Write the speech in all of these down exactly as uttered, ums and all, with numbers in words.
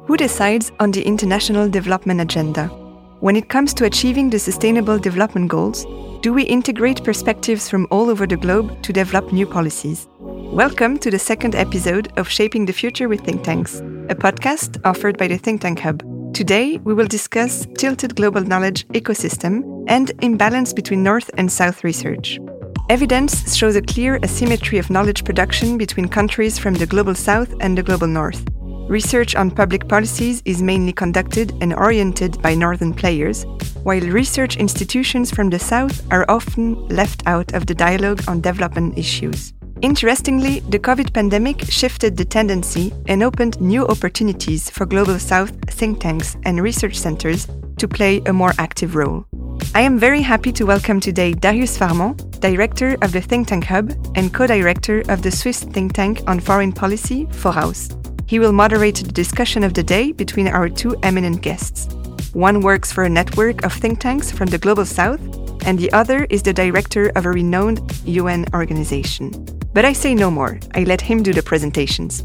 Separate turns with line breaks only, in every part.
Who decides on the international development agenda? When it comes to achieving the Sustainable Development Goals, do we integrate perspectives from all over the globe to develop new policies? Welcome to the second episode of Shaping the Future with Think Tanks, a podcast offered by the Think Tank Hub. Today, we will discuss tilted global knowledge ecosystem and imbalance between North and South research. Evidence shows a clear asymmetry of knowledge production between countries from the Global South and the Global North. Research on public policies is mainly conducted and oriented by Northern players, while research institutions from the South are often left out of the dialogue on development issues. Interestingly, the COVID pandemic shifted the tendency and opened new opportunities for Global South think tanks and research centers to play a more active role. I am very happy to welcome today Darius Farmont, Director of the Think Tank Hub and co-director of the Swiss think tank on foreign policy, Voraus. He will moderate the discussion of the day between our two eminent guests. One works for a network of think tanks from the Global South, and the other is the director of a renowned U N organization. But I say no more. I let him do the presentations.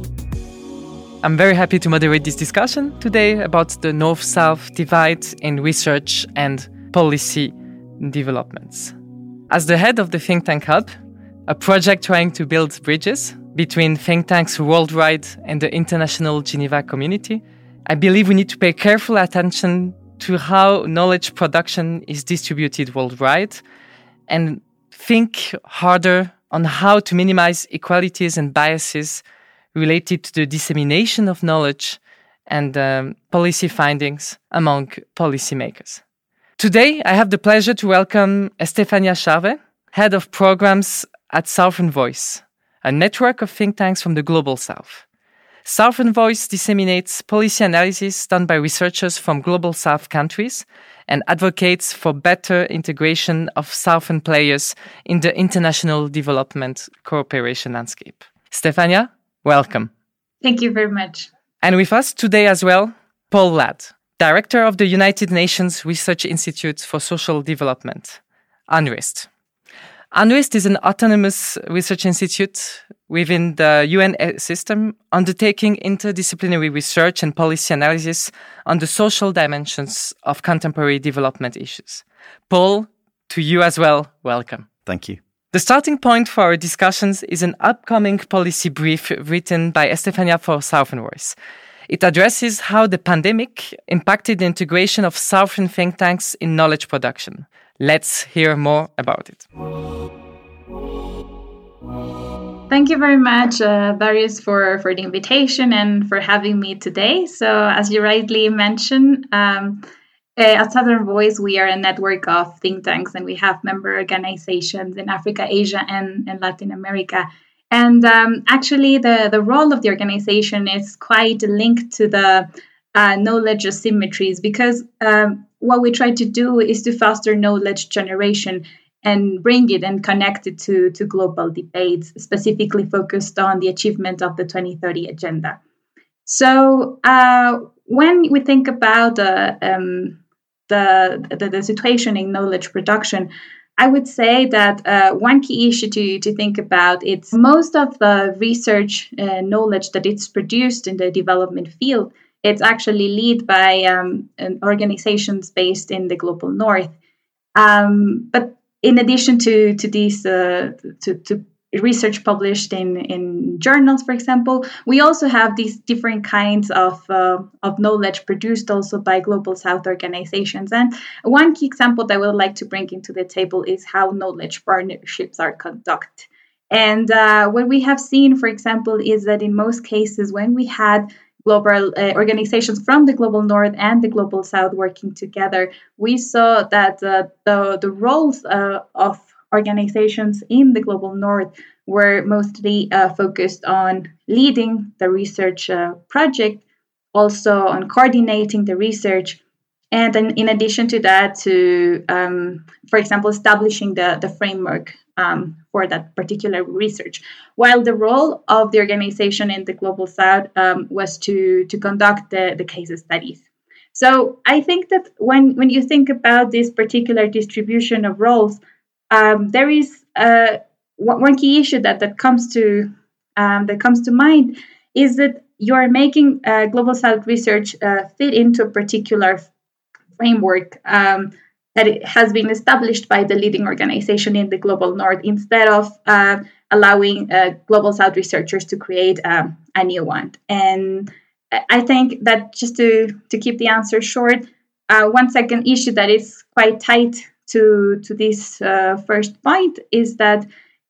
I'm very happy to moderate this discussion today about the North-South divide in research and policy developments. As the head of the Think Tank Hub, a project trying to build bridges between think tanks worldwide and the international Geneva community, I believe we need to pay careful attention to how knowledge production is distributed worldwide and think harder on how to minimize inequalities and biases related to the dissemination of knowledge and um, policy findings among policymakers. Today, I have the pleasure to welcome Estefania Charvet, Head of Programs at Southern Voice, a network of think tanks from the Global South. Southern Voice disseminates policy analysis done by researchers from Global South countries and advocates for better integration of Southern players in the international development cooperation landscape. Stefania, welcome.
Thank you very much.
And with us today as well, Paul Ladd, Director of the United Nations Research Institute for Social Development, UNRISD. UNRISD is an autonomous research institute within the U N system undertaking interdisciplinary research and policy analysis on the social dimensions of contemporary development issues. Paul, to you as well, welcome.
Thank you.
The starting point for our discussions is an upcoming policy brief written by Estefania for Southern Voice. It addresses how the pandemic impacted the integration of Southern think tanks in knowledge production. Let's hear more about it.
Thank you very much, uh, Darius, for, for the invitation and for having me today. So, as you rightly mentioned, um, uh, at Southern Voice, we are a network of think tanks and we have member organizations in Africa, Asia, and, and Latin America. And um, actually, the, the role of the organization is quite linked to the uh, knowledge asymmetries because um, what we try to do is to foster knowledge generation and bring it and connect it to, to global debates, specifically focused on the achievement of the twenty thirty agenda. So uh, when we think about uh, um, the, the, the situation in knowledge production, I would say that uh, one key issue to, to think about is most of the research uh, knowledge that it's produced in the development field, it's actually led by um, organizations based in the Global North. Um, but in addition to, to these uh, to, to research published in, in journals, for example, we also have these different kinds of uh, of knowledge produced also by Global South organizations. And one key example that I would like to bring into the table is how knowledge partnerships are conducted. And uh, what we have seen, for example, is that in most cases when we had global uh, organizations from the Global North and the Global South working together, we saw that uh, the, the roles uh, of organizations in the Global North were mostly uh, focused on leading the research uh, project, also on coordinating the research, and then in addition to that, to, um, for example, establishing the, the framework um, for that particular research. While the role of the organization in the Global South um, was to, to conduct the, the case studies. So I think that when, when you think about this particular distribution of roles, um, there is uh, one key issue that, that comes to um, that comes to mind is that you are making uh, Global South research uh, fit into a particular framework um, that it has been established by the leading organization in the Global North, instead of uh, allowing uh, Global South researchers to create um, a new one. And I think that, just to, to keep the answer short, uh, one second issue that is quite tight to, to this uh, first point is that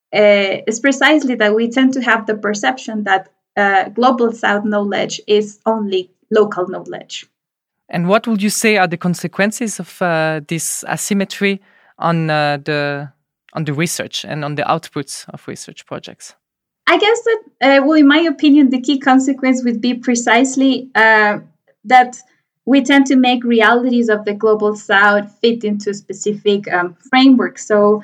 uh, it's precisely that we tend to have the perception that uh, Global South knowledge is only local knowledge.
And what would you say are the consequences of uh, this asymmetry on uh, the on the research and on the outputs of research projects?
I guess that, uh, well, in my opinion, the key consequence would be precisely uh, that we tend to make realities of the Global South fit into a specific um, framework. So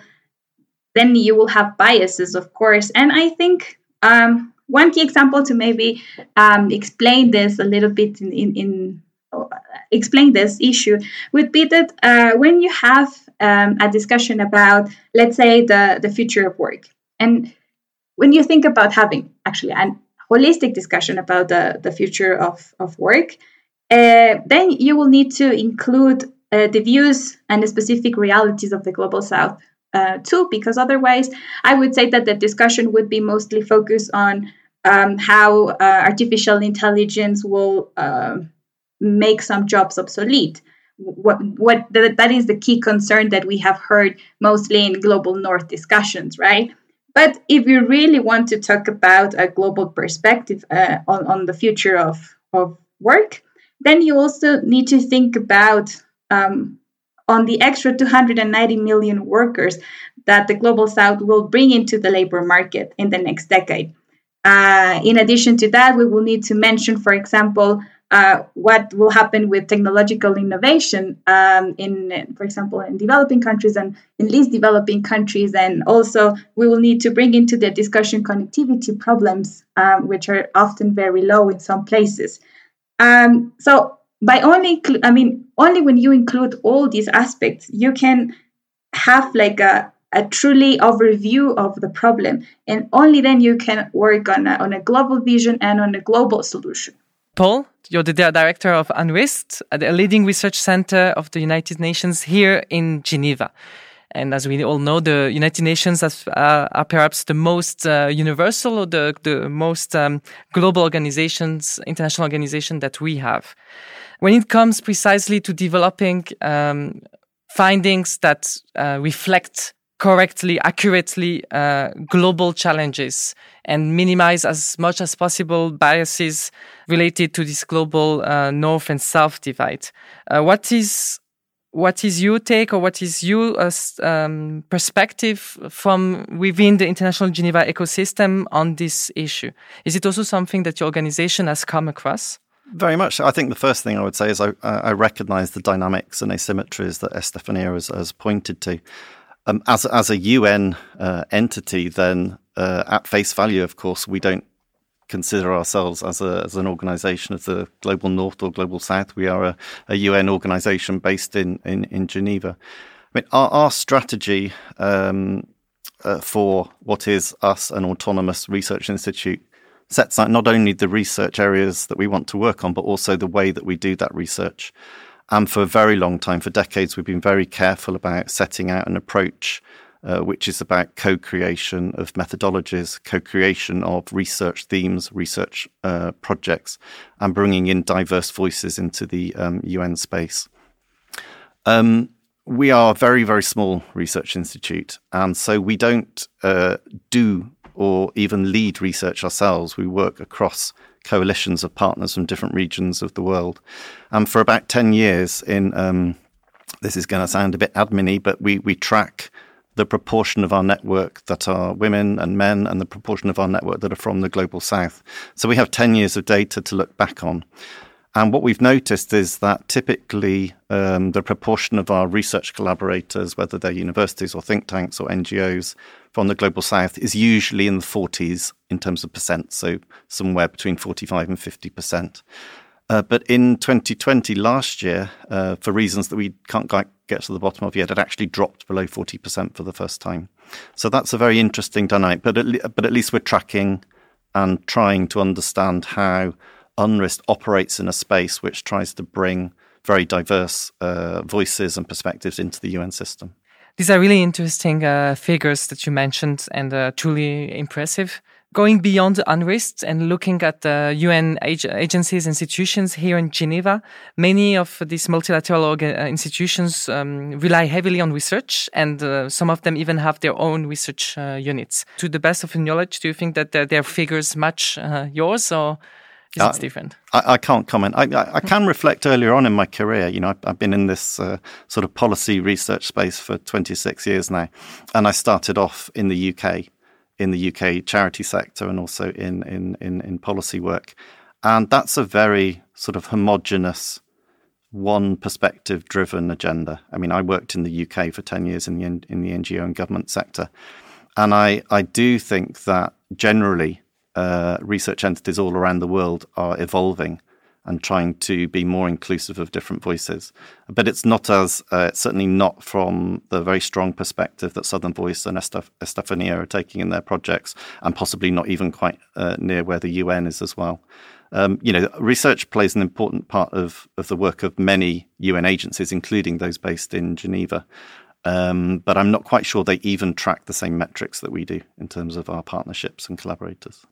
then you will have biases, of course. And I think um, one key example to maybe um, explain this a little bit in, in, in explain this issue would be that uh, when you have um, a discussion about, let's say, the, the future of work, and when you think about having actually a holistic discussion about the, the future of, of work, uh, then you will need to include uh, the views and the specific realities of the Global South uh, too, because otherwise I would say that the discussion would be mostly focused on um, how uh, artificial intelligence will uh, make some jobs obsolete. What what th- that is the key concern that we have heard mostly in Global North discussions, right? But if you really want to talk about a global perspective uh, on, on the future of, of work, then you also need to think about um, on the extra two hundred ninety million workers that the Global South will bring into the labor market in the next decade. Uh, in addition to that, we will need to mention, for example, Uh, what will happen with technological innovation um, in, for example, in developing countries and in least developing countries. And also we will need to bring into the discussion connectivity problems, um, which are often very low in some places. Um, so by only, I mean, only when you include all these aspects, you can have like a, a truly overview of the problem. And only then you can work on a, on a global vision and on a global solution.
Paul, you're the director of UNRIST, a leading research center of the United Nations here in Geneva. And as we all know, the United Nations has, uh, are perhaps the most uh, universal or the, the most um, global organizations, international organization that we have. When it comes precisely to developing um, findings that uh, reflect correctly, accurately uh, global challenges and minimize as much as possible biases related to this global uh, North and South divide. Uh, what is what is your take, or what is your uh, um, perspective from within the International Geneva ecosystem on this issue? Is it also something that your organization has come across?
Very much. I think the first thing I would say is I, I recognize the dynamics and asymmetries that Estefania has, has pointed to. Um, as, as a U N uh, entity, then uh, at face value, of course, we don't consider ourselves as, a, as an organization of the Global North or Global South. We are a, a U N organization based in, in, in Geneva. I mean, our, our strategy um, uh, for what is us, an autonomous research institute, sets out not only the research areas that we want to work on, but also the way that we do that research. And for a very long time, for decades, we've been very careful about setting out an approach uh, which is about co-creation of methodologies, co-creation of research themes, research uh, projects, and bringing in diverse voices into the um, U N space. Um, we are a very, very small research institute, and so we don't uh, do or even lead research ourselves. We work across coalitions of partners from different regions of the world. And for about ten years in, um, this is going to sound a bit admin-y, but we, we track the proportion of our network that are women and men and the proportion of our network that are from the Global South. So we have ten years of data to look back on. And what we've noticed is that typically um, the proportion of our research collaborators, whether they're universities or think tanks or N G Os from the Global South, is usually in the forties in terms of percent, so somewhere between forty-five and fifty percent. Uh, but in twenty twenty, last year, uh, for reasons that we can't get to the bottom of yet, it actually dropped below forty percent for the first time. So that's a very interesting dynamic, but at, le- but at least we're tracking and trying to understand how UNRISD operates in a space which tries to bring very diverse uh, voices and perspectives into the U N system.
These are really interesting uh, figures that you mentioned and uh, truly impressive. Going beyond UNRISD and looking at the U N ag- agencies, institutions here in Geneva, many of these multilateral orga- institutions um, rely heavily on research, and uh, some of them even have their own research uh, units. To the best of your knowledge, do you think that their, their figures match uh, yours, or is
uh,
it different?
I, I can't comment. I, I, I can reflect earlier on in my career. You know, I've, I've been in this uh, sort of policy research space for twenty-six years now, and I started off in the U K. in the U K charity sector and also in, in, in, in policy work. And that's a very sort of homogenous, one perspective driven agenda. I mean, I worked in the U K for ten years in the in the N G O and government sector. And I, I do think that generally uh, research entities all around the world are evolving and trying to be more inclusive of different voices. But it's not as, uh, it's certainly not from the very strong perspective that Southern Voice and Estef- Estefania are taking in their projects, and possibly not even quite uh, near where the U N is as well. Um, you know, research plays an important part of, of the work of many U N agencies, including those based in Geneva. Um, but I'm not quite sure they even track the same metrics that we do in terms of our partnerships and collaborators.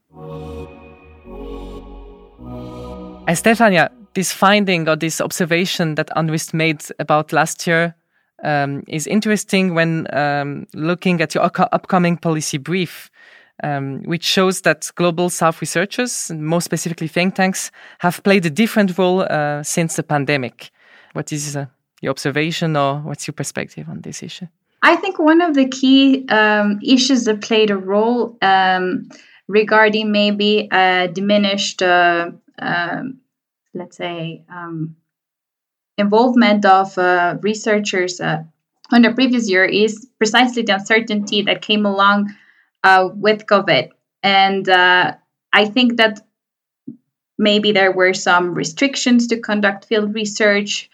Estefania, this finding or this observation that UNRISD made about last year um, is interesting when um, looking at your upcoming policy brief, um, which shows that Global South researchers, and more specifically think tanks, have played a different role uh, since the pandemic. What is uh, your observation, or what's your perspective on this issue?
I think one of the key um, issues that played a role um, regarding maybe a diminished uh, Um, let's say, um, involvement of uh, researchers uh, on the previous year is precisely the uncertainty that came along uh, with COVID. And uh, I think that maybe there were some restrictions to conduct field research.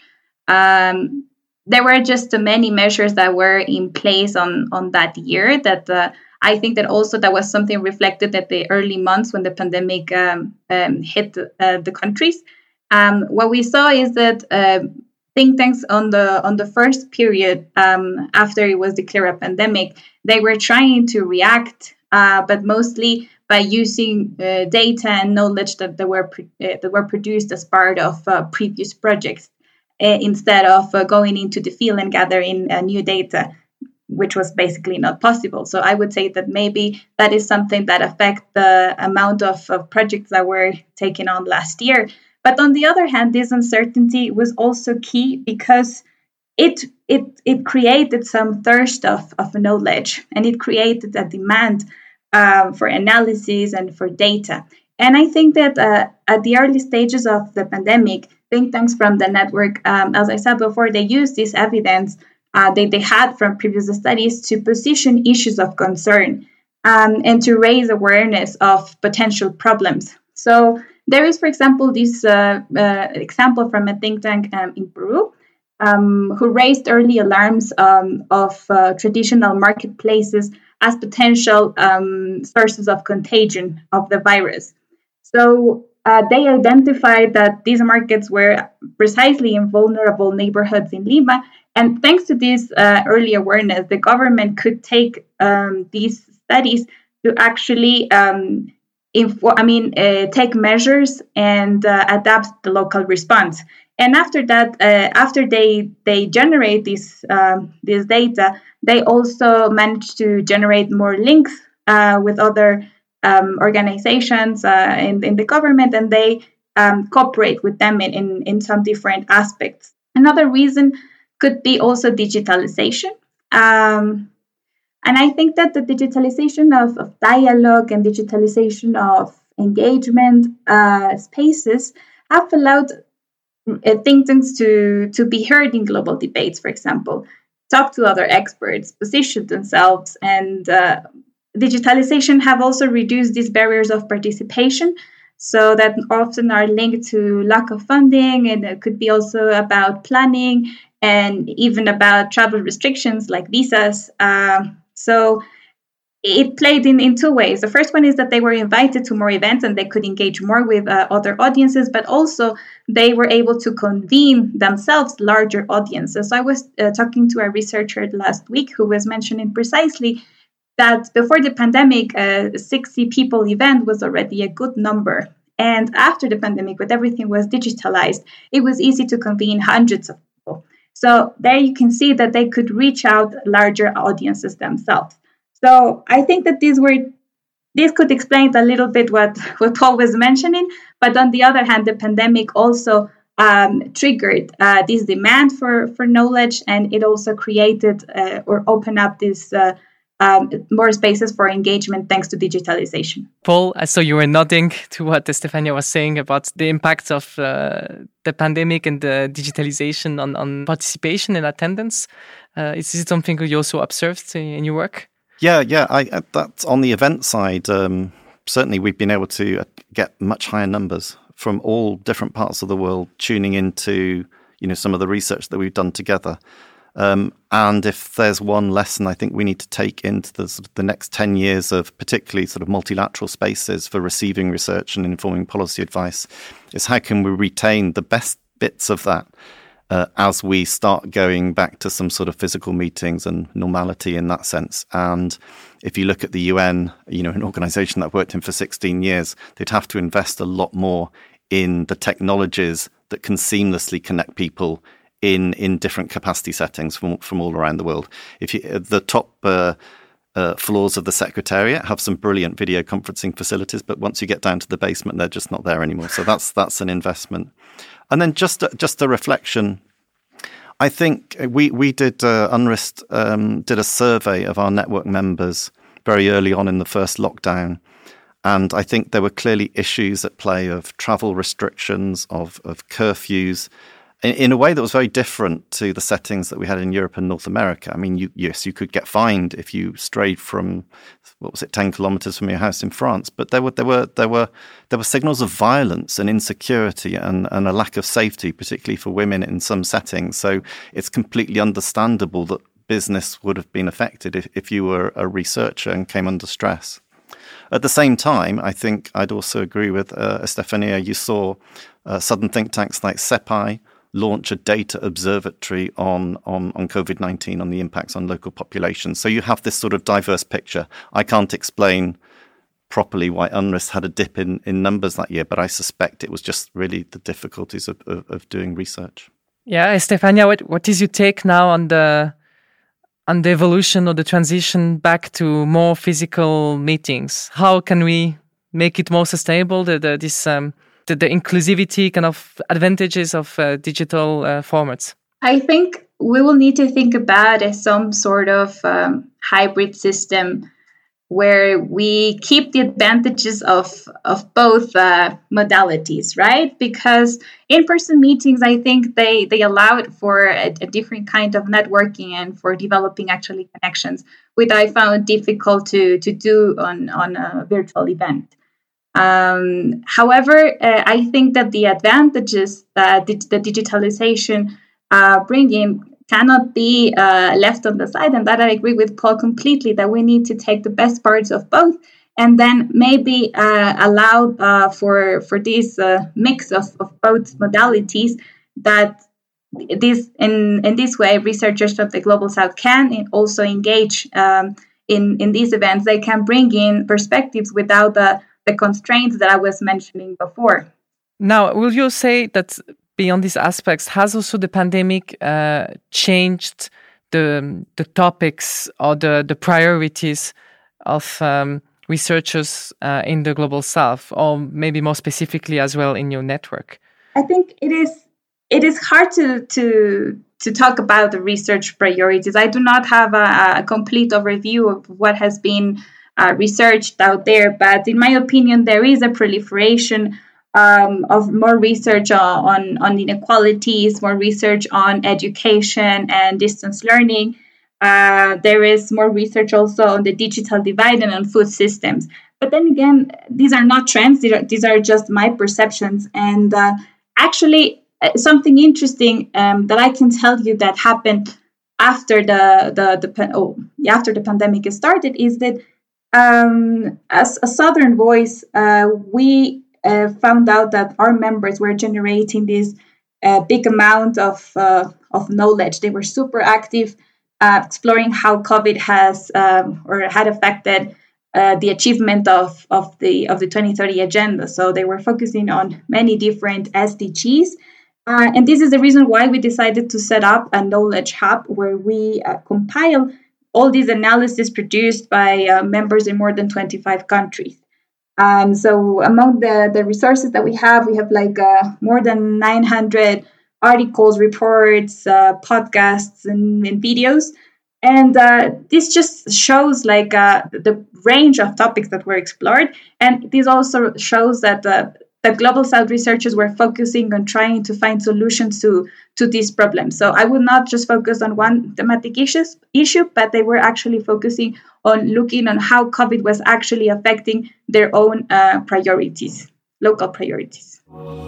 Um, there were just many measures that were in place on, on that year that uh, I think that also that was something reflected at the early months when the pandemic um, um, hit uh, the countries. Um, what we saw is that uh, think tanks on the on the first period um, after it was declared a pandemic, they were trying to react, uh, but mostly by using uh, data and knowledge that they were pre- uh, that were produced as part of uh, previous projects, uh, instead of uh, going into the field and gathering uh, new data, which was basically not possible. So I would say that maybe that is something that affects the amount of, of projects that were taken on last year. But on the other hand, this uncertainty was also key because it it it created some thirst of, of knowledge, and it created a demand uh, for analysis and for data. And I think that uh, at the early stages of the pandemic, think tanks from the network, um, as I said before, they used this evidence Uh, they, they had from previous studies to position issues of concern um, and to raise awareness of potential problems. So there is, for example, this uh, uh, example from a think tank um, in Peru um, who raised early alarms um, of uh, traditional marketplaces as potential um, sources of contagion of the virus. So uh, they identified that these markets were precisely in vulnerable neighborhoods in Lima. And thanks to this uh, early awareness, the government could take um, these studies to actually, um, info- I mean, uh, take measures and uh, adapt the local response. And after that, uh, after they they generate this um, this data, they also manage to generate more links uh, with other um, organizations uh, in in the government, and they um, cooperate with them in, in in some different aspects. Another reason could be also digitalization. Um, and I think that the digitalization of, of dialogue and digitalization of engagement uh, spaces have allowed uh, think tanks to, to be heard in global debates, for example, talk to other experts, position themselves, and uh, digitalization have also reduced these barriers of participation, so that often are linked to lack of funding, and it could be also about planning and even about travel restrictions like visas. Um, so it played in, in two ways. The first one is that they were invited to more events and they could engage more with uh, other audiences, but also they were able to convene themselves larger audiences. So I was uh, talking to a researcher last week who was mentioning precisely that before the pandemic, a sixty people event was already a good number. And after the pandemic, when everything was digitalized, it was easy to convene hundreds of people. So there you can see that they could reach out larger audiences themselves. So I think that these were this could explain a little bit what, what Paul was mentioning. But on the other hand, the pandemic also um, triggered uh, this demand for, for knowledge, and it also created uh, or opened up this uh, um, more spaces for engagement thanks to digitalization.
Paul, I saw you were nodding to what Stefania was saying about the impact of uh, the pandemic and the digitalization on, on participation and attendance. Uh, is it something you also observed in your work?
Yeah, yeah. I, that's on the event side. Um, certainly, we've been able to get much higher numbers from all different parts of the world tuning into, you know, some of the research that we've done together. Um, and if there's one lesson I think we need to take into the, sort of the next ten years of particularly sort of multilateral spaces for receiving research and informing policy advice, is how can we retain the best bits of that Uh, as we start going back to some sort of physical meetings and normality in that sense. And if you look at the U N, you know, an organization that I've worked in for sixteen years, they'd have to invest a lot more in the technologies that can seamlessly connect people in, in different capacity settings from, from all around the world. If you, the top uh, uh, floors of the Secretariat have some brilliant video conferencing facilities, but once you get down to the basement, they're just not there anymore. So that's that's an investment. And then just a, just a reflection, I think we we did uh, UNRIST um, did a survey of our network members very early on in the first lockdown, and I think there were clearly issues at play of travel restrictions, of of curfews, in, in a way that was very different to the settings that we had in Europe and North America. I mean, you, yes, you could get fined if you strayed from, what was it, ten kilometers from your house in France. But there were there were there were there were signals of violence and insecurity and, and a lack of safety, particularly for women in some settings. So it's completely understandable that business would have been affected if, if you were a researcher and came under stress. At the same time, I think I'd also agree with uh, Stefania. You saw uh, southern think tanks like CEPI launch a data observatory on, on, on COVID nineteen, on the impacts on local populations. So you have this sort of diverse picture. I can't explain properly why UNRIST had a dip in, in numbers that year, but I suspect it was just really the difficulties of, of, of doing research.
Yeah, Stefania, what, what is your take now on the on the evolution or the transition back to more physical meetings? How can we make it more sustainable, the, the, this um, the, the inclusivity kind of advantages of uh, digital uh, formats?
I think we will need to think about as some sort of um, hybrid system where we keep the advantages of of both uh, modalities, right? Because in-person meetings, I think they, they allow it for a, a different kind of networking and for developing actually connections, which I found difficult to, to do on, on a virtual event. Um, however, uh, I think that the advantages that the, the digitalization uh, bring in cannot be uh, left on the side, and that I agree with Paul completely, that we need to take the best parts of both and then maybe uh, allow uh, for for this uh, mix of, of both modalities, that this in, in this way researchers from the Global South can also engage um, in, in these events. They can bring in perspectives without the, the constraints that I was mentioning before.
Now, will you say that beyond these aspects, has also the pandemic uh, changed the the topics or the, the priorities of um, researchers uh, in the Global South, or maybe more specifically as well in your network?
I think it is it is hard to to to talk about the research priorities. I do not have a, a complete overview of what has been uh, researched out there, but in my opinion, there is a proliferation Um, of more research on, on inequalities, more research on education and distance learning. Uh, there is more research also on the digital divide and on food systems. But then again, these are not trends. These are, these are just my perceptions. And uh, actually, something interesting um, that I can tell you that happened after the the, the oh, after the pandemic started is that Um, as a Southern Voice, uh, we uh, found out that our members were generating this uh, big amount of uh, of knowledge. They were super active, uh, exploring how COVID has um, or had affected uh, the achievement of of the of the twenty thirty agenda. So they were focusing on many different S D Gs. Uh, and this is the reason why we decided to set up a knowledge hub where we uh, compile all these analyses produced by uh, members in more than twenty-five countries. Um, so among the, the resources that we have, we have like uh, more than nine hundred articles, reports, uh, podcasts, and, and videos. And uh, this just shows like uh, the range of topics that were explored. And this also shows that uh, the Global South researchers were focusing on trying to find solutions to, to these problems. So I would not just focus on one thematic issues, issue, but they were actually focusing on looking on how COVID was actually affecting their own uh, priorities, local priorities.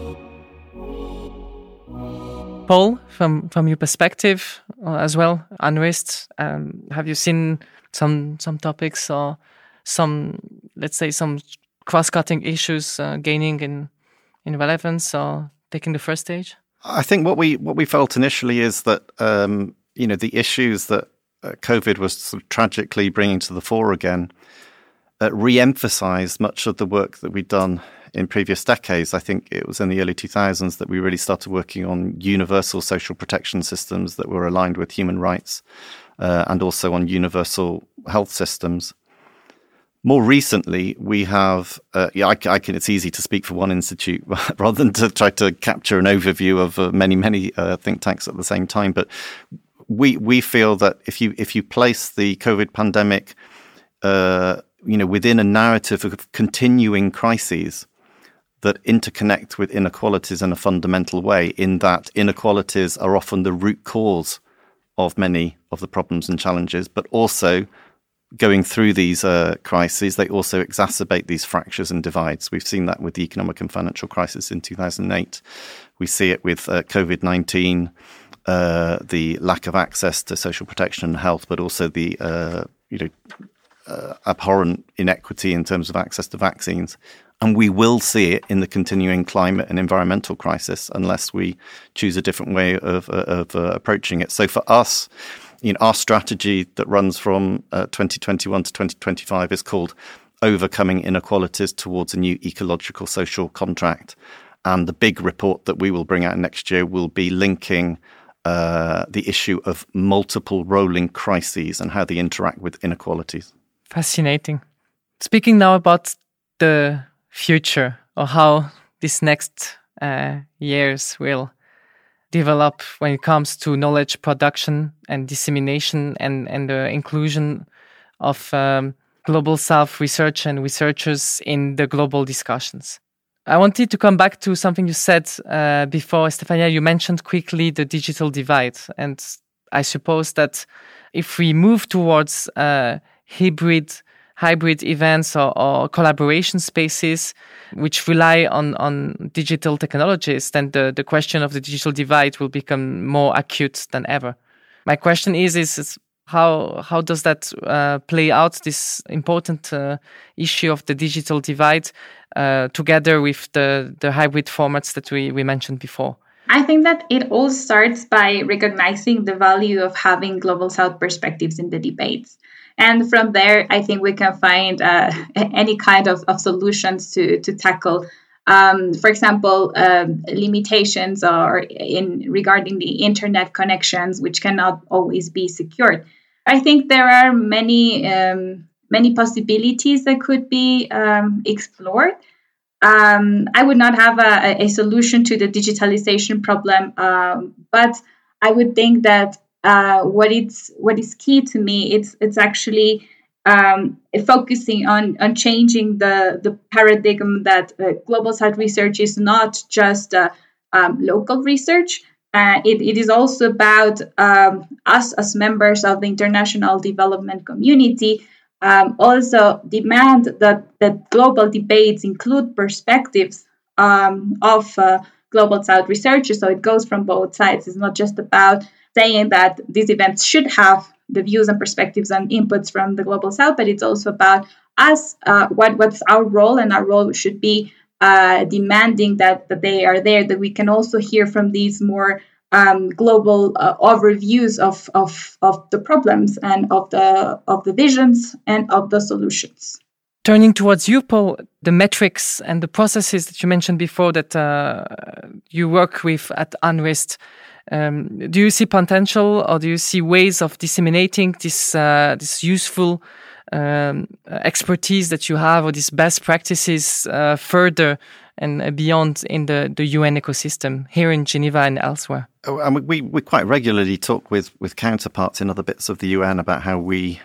Paul, from, from your perspective uh, as well, Unrest, um, have you seen some some topics or some, let's say, some cross-cutting issues uh, gaining in in relevance or taking the first stage?
I think what we what we felt initially is that um, you know the issues that uh, COVID was sort of tragically bringing to the fore again uh, re-emphasized much of the work that we'd done in previous decades. I think it was in the early two thousands that we really started working on universal social protection systems that were aligned with human rights uh, and also on universal health systems. More recently, we have, uh, yeah, I, I can, it's easy to speak for one institute rather than to try to capture an overview of uh, many, many uh, think tanks at the same time. But we we feel that if you if you place the COVID pandemic, uh, you know, within a narrative of continuing crises that interconnect with inequalities in a fundamental way, in that inequalities are often the root cause of many of the problems and challenges, but also going through these uh, crises, they also exacerbate these fractures and divides. We've seen that with the economic and financial crisis in two thousand eight. We see it with uh, COVID nineteen, uh, the lack of access to social protection and health, but also the uh, you know uh, abhorrent inequity in terms of access to vaccines. And we will see it in the continuing climate and environmental crisis unless we choose a different way of, of uh, approaching it. So for us, you know, our strategy that runs from uh, twenty twenty-one to twenty twenty-five is called Overcoming Inequalities Towards a New Ecological Social Contract. And the big report that we will bring out next year will be linking uh, the issue of multiple rolling crises and how they interact with inequalities.
Fascinating. Speaking now about the future or how these next uh, years will develop when it comes to knowledge production and dissemination and, and the inclusion of um, Global South research and researchers in the global discussions. I wanted to come back to something you said uh, before, Stefania. You mentioned quickly the digital divide. And I suppose that if we move towards uh, hybrid hybrid events or, or collaboration spaces which rely on, on digital technologies, then the, the question of the digital divide will become more acute than ever. My question is, is, is how how does that uh, play out, this important uh, issue of the digital divide uh, together with the, the hybrid formats that we, we mentioned before?
I think that it all starts by recognizing the value of having Global South perspectives in the debates. And from there, I think we can find uh, any kind of, of solutions to, to tackle, um, for example, um, limitations or in regarding the internet connections, which cannot always be secured. I think there are many um, many possibilities that could be um, explored. Um, I would not have a, a solution to the digitalization problem, um, but I would think that Uh, what it's what is key to me, it's it's actually um, focusing on on changing the the paradigm that uh, Global South research is not just uh, um, local research. Uh, it, it is also about um, us as members of the international development community um, also demand that that global debates include perspectives um, of uh, Global South researchers. So it goes from both sides. It's not just about saying that these events should have the views and perspectives and inputs from the Global South, but it's also about us, uh, what what's our role, and our role should be uh, demanding that, that they are there, that we can also hear from these more um, global uh, overviews of, of of the problems and of the of the visions and of the solutions.
Turning towards you, Paul, the metrics and the processes that you mentioned before that uh, you work with at UNRIST, um, do you see potential, or do you see ways of disseminating this uh, this useful um, expertise that you have, or these best practices uh, further and beyond in the, the U N ecosystem here in Geneva and elsewhere?
Oh, and we, we quite regularly talk with, with counterparts in other bits of the U N about how we,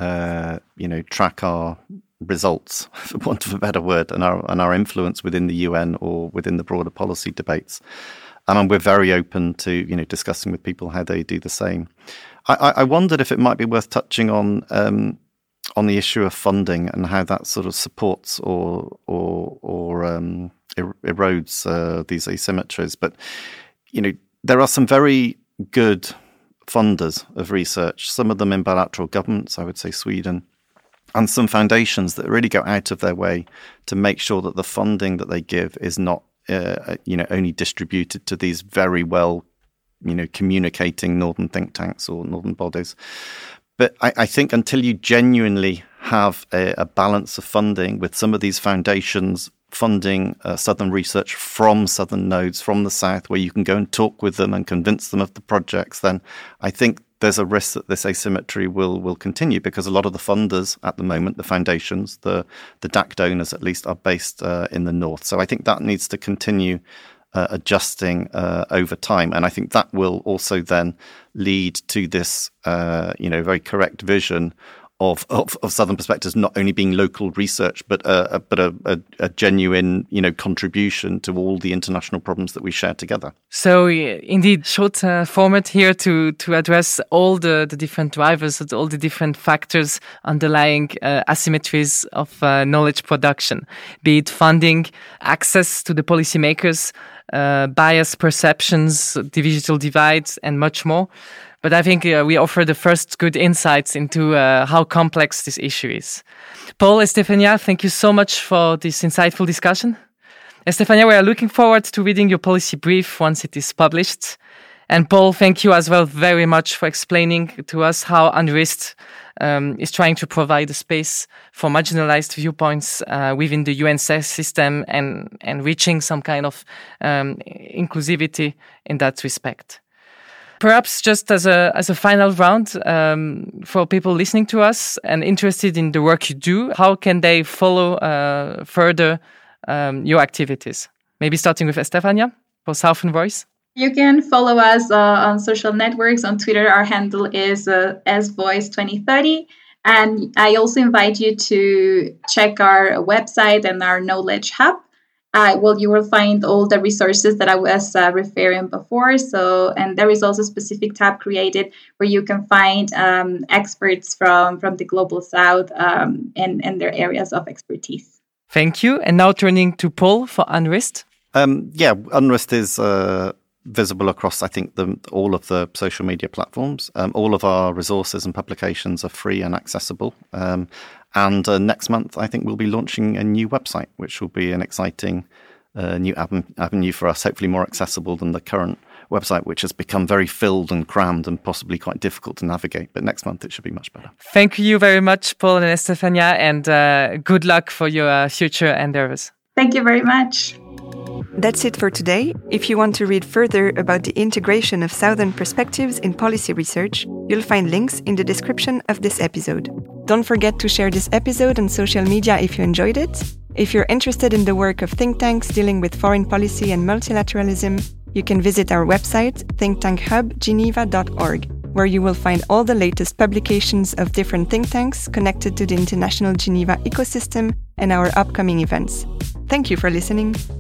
uh, you know, track our results, for want of a better word, and our and our influence within the U N or within the broader policy debates. And we're very open to, you know, discussing with people how they do the same. I, I wondered if it might be worth touching on um, on the issue of funding and how that sort of supports or or or um, er- erodes uh, these asymmetries. But you know, there are some very good funders of research. Some of them in bilateral governments, I would say Sweden, and some foundations that really go out of their way to make sure that the funding that they give is not, uh, you know, only distributed to these very well, you know, communicating northern think tanks or northern bodies. But I, I think until you genuinely have a, a balance of funding with some of these foundations funding uh, southern research from southern nodes, from the south, where you can go and talk with them and convince them of the projects, then I think there's a risk that this asymmetry will will continue, because a lot of the funders at the moment, the foundations, the the D A C donors at least, are based uh, in the north. So I think that needs to continue uh, adjusting uh, over time, and I think that will also then lead to this, uh, you know, very correct vision of, of of southern perspectives not only being local research, but a, a but a, a, a genuine, you know, contribution to all the international problems that we share together.
So indeed, short uh, format here to to address all the, the different drivers, all the different factors underlying uh, asymmetries of uh, knowledge production, be it funding, access to the policymakers, uh, bias perceptions, digital divides, and much more. But I think uh, we offer the first good insights into uh, how complex this issue is. Paul, Estefania, thank you so much for this insightful discussion. Estefania, we are looking forward to reading your policy brief once it is published. And Paul, thank you as well very much for explaining to us how UNRIST um, is trying to provide a space for marginalized viewpoints uh, within the U N system and, and reaching some kind of um, inclusivity in that respect. Perhaps just as a as a final round, um, for people listening to us and interested in the work you do, how can they follow uh, further um, your activities? Maybe starting with Estefania for Southern Voice.
You can follow us uh, on social networks. On Twitter, our handle is uh, S Voice twenty thirty. And I also invite you to check our website and our knowledge hub. Uh, well, you will find all the resources that I was uh, referring before. So, and there is also a specific tab created where you can find um, experts from, from the Global South um, and, and their areas of expertise.
Thank you. And now turning to Paul for UNRIST.
Um, yeah, UNRIST is uh, visible across, I think, the, all of the social media platforms. Um, all of our resources and publications are free and accessible. Um, And uh, next month, I think we'll be launching a new website, which will be an exciting uh, new av- avenue for us, hopefully more accessible than the current website, which has become very filled and crammed and possibly quite difficult to navigate. But next month, it should be much better.
Thank you very much, Paul and Estefania, and uh, good luck for your uh, future endeavors.
Thank you very much.
That's it for today. If you want to read further about the integration of Southern perspectives in policy research, you'll find links in the description of this episode. Don't forget to share this episode on social media if you enjoyed it. If you're interested in the work of think tanks dealing with foreign policy and multilateralism, you can visit our website, think tank hub geneva dot org, where you will find all the latest publications of different think tanks connected to the International Geneva ecosystem and our upcoming events. Thank you for listening.